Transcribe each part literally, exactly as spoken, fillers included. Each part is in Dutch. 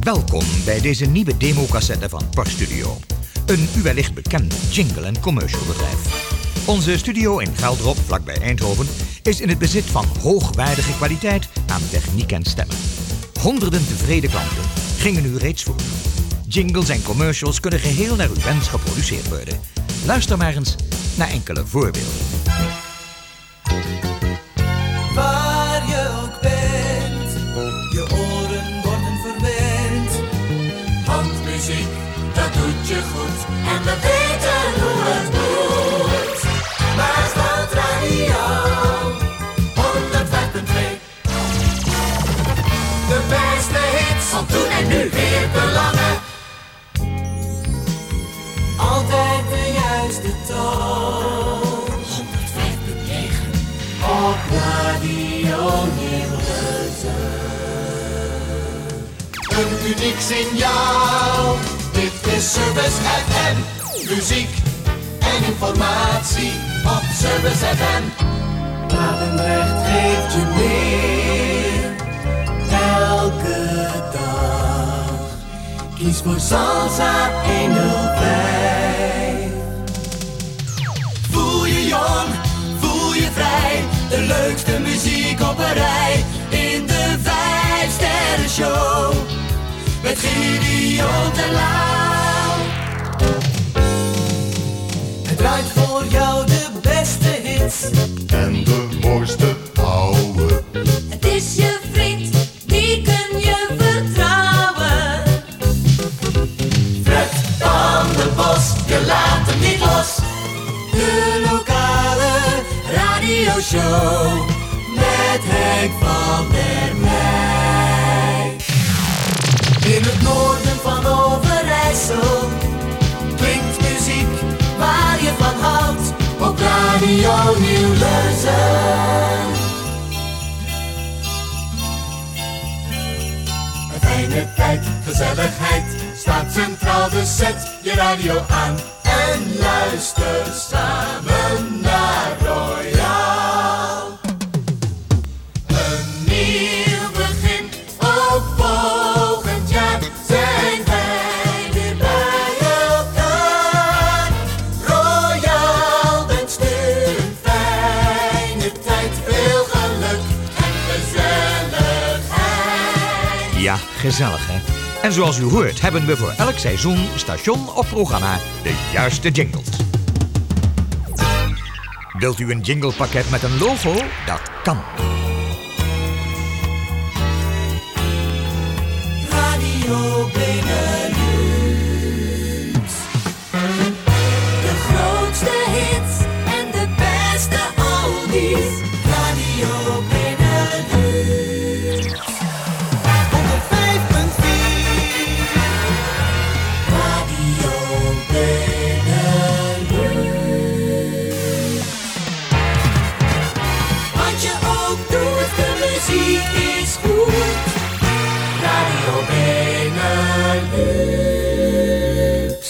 Welkom bij deze nieuwe democassette van PARStudio. Een u wellicht bekend jingle- en commercialbedrijf. Onze studio in Geldrop, vlakbij Eindhoven, is in het bezit van hoogwaardige kwaliteit aan techniek en stemmen. Honderden tevreden klanten gingen u reeds voor. Jingles en commercials kunnen geheel naar uw wens geproduceerd worden. Luister maar eens naar enkele voorbeelden. Waar je ook bent, je oren worden verwend. Handmuziek, dat doet je goed en we weten hoe het moet. Maasland Radio, honderdvijf punt twee. De beste hits van toen en nu weer belangen. Altijd de juiste toon. honderdvijf punt negen op Radio Nieuwleuzen. Een uniek signaal. Dit is Service F M. Muziek en informatie op Service F M. Papendrecht geeft je meer. Elke dag. Kies voor Salsa honderdvijf. Voel je jong, voel je vrij. De leukste muziek op een rij. In de vijf sterren show. Met Gideon de Lauw. Het draait voor jou de beste hits. En de mooiste ouwe. Het is je vriend, die kun je vertrouwen. Fred van den Bos, je laat hem niet los. De lokale radioshow. Met Henk van der Meij. In het noorden van Overijssel klinkt muziek waar je van houdt op Radio Nieuwleuzen. Een fijne tijd, gezelligheid staat centraal, dus zet je radio aan en luister samen naar Royal. Een nieuw begin, ook volgend jaar zijn wij weer bij elkaar. Royal wenst u een fijne tijd, veel geluk en gezelligheid. Ja, gezellig hè. En zoals u hoort hebben we voor elk seizoen, station of programma de juiste jingles. Wilt u een jinglepakket met een logo? Dat kan. Radio Benelux. De grootste hits en de beste oldies. Radio Benelux. honderdvijf punt vier. Radio Benelux. Wat je ook doet, de muziek is goed. Radio Benelux.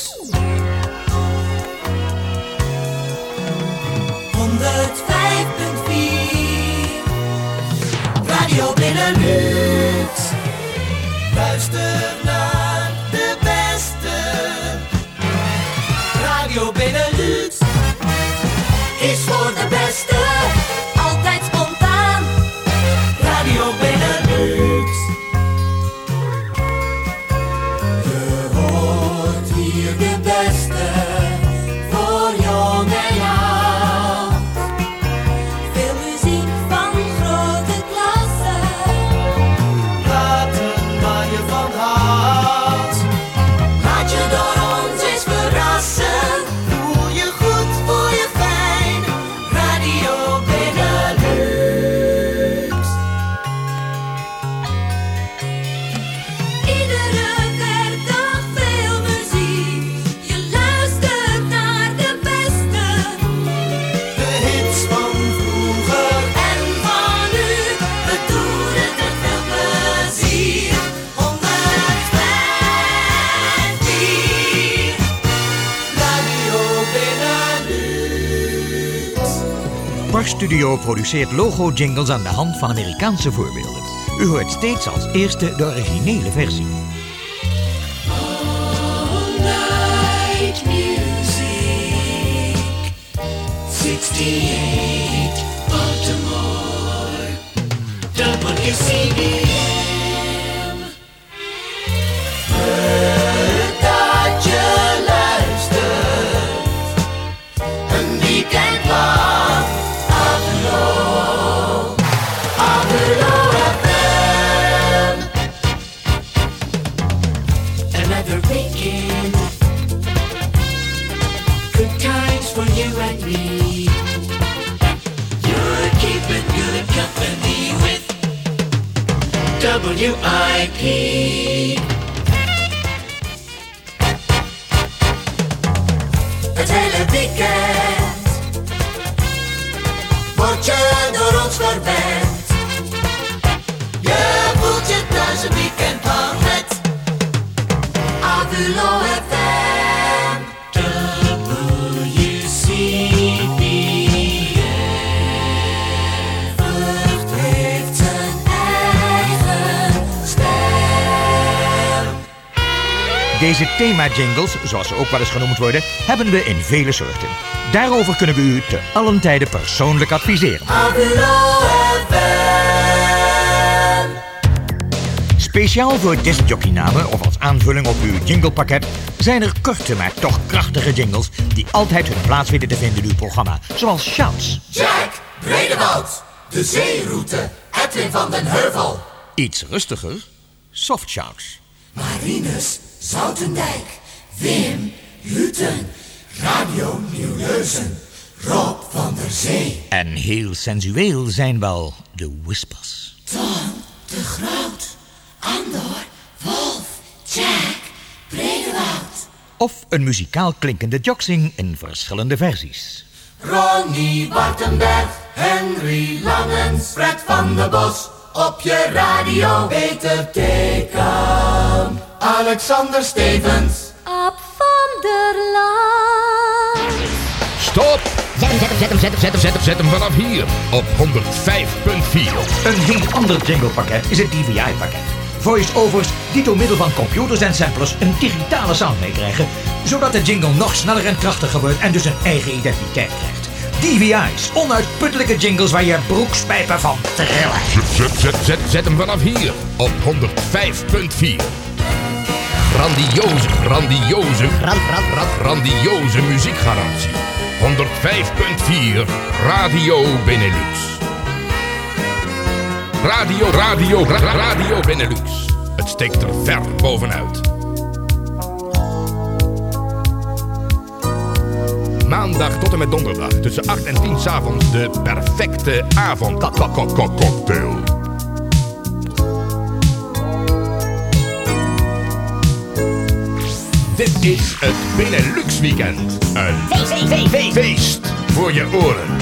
honderdvijf punt vier. Radio Benelux. Luister naar de beste. Radio Benelux is voor de beste. Altijd spontaan. Radio Benelux. Je hoort hier de beste. Voor jong en oud. Veel muziek van grote klasse. Praten waar je van houdt. Laat je door ons eens verrassen. Voel je goed, voel je fijn. Radio Benelux. Iedere werkdag veel muziek. Je luistert naar de beste. De hits van vroeger En van nu, we doen het met veel plezier. honderdvijf vier. Radio Benelux. PARStudio produceert logo-jingles aan de hand van Amerikaanse voorbeelden. U hoort steeds als eerste de originele versie. eight, Baltimore. W C B M. Leuk dat je luistert. Een weekend lang. Abulo. Abulo F M. Another weekend. Good times for you and me. You're keeping good company with W I P. Het hele weekend word je door ons verwend. Je voelt je thuis een weekend lang met Abulo F M. W C B M. Vught heeft zijn eigen stem. Deze thema-jingles, zoals ze ook wel eens genoemd worden, hebben we in vele soorten. Daarover kunnen we u te allen tijden persoonlijk adviseren. Abulo F M. Speciaal voor discjockeynamen of als aanvulling op uw jinglepakket zijn er korte maar toch krachtige jingles die altijd hun plaats weten te vinden in uw programma. Zoals Shouts. Jack Bredewoud, de zeeroute, Edwin van den Heuvel. Iets rustiger, Soft Shouts. Marinus Zoutendijk, Wim Luten, Radio Nieuw-Leuzen, Rob van der Zee. En heel sensueel zijn wel de Whispers. Tom de Groot, Andor, Wolf, Jack Bredewoud. Of een muzikaal klinkende joksing in verschillende versies. Ronnie Bartenberg, Henry Langens, Fred van der Bos. Op je radio, Peter Theekamp, Alexander Stevens. Ab van der Laan. Stop! Zet hem, zet hem, zet hem, zet hem, zet hem, zet hem, zet hem vanaf hier op honderd vijf punt vier. Een heel ander jinglepakket is het D V I-pakket. Voice-overs die door middel van computers en samplers een digitale sound meekrijgen, zodat de jingle nog sneller en krachtiger wordt en dus een eigen identiteit krijgt. D V I's, onuitputtelijke jingles waar je broekspijpen van trillen. Zet, zet, zet, zet, zet hem vanaf hier op honderd vijf punt vier. Grandioze, grandioze, gran, gran, gran, grandioze muziekgarantie. honderd vijf punt vier Radio Benelux. Radio, radio, ra, Radio Benelux. Het steekt er ver bovenuit. Maandag tot en met donderdag tussen acht en tien 's avonds de perfecte avondcocktail. Dit is het Benelux Weekend. Een feest, feest, feest, feest voor je oren.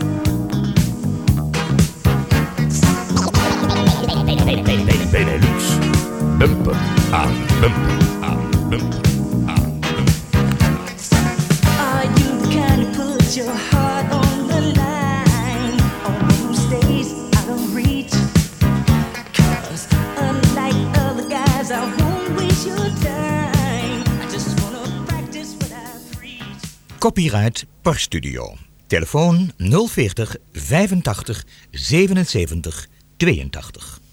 Benelux. Bumper aan bumper aan bumper aan bumper. Are you the kind who puts your heart on the line? Or who stays out of reach? 'Cause unlike other guys, I won't waste your time. I just wanna practice what I preach. Copyright Per Studio. Telefoon nul veertig vijfentachtig zevenenzeventig tweeëntachtig.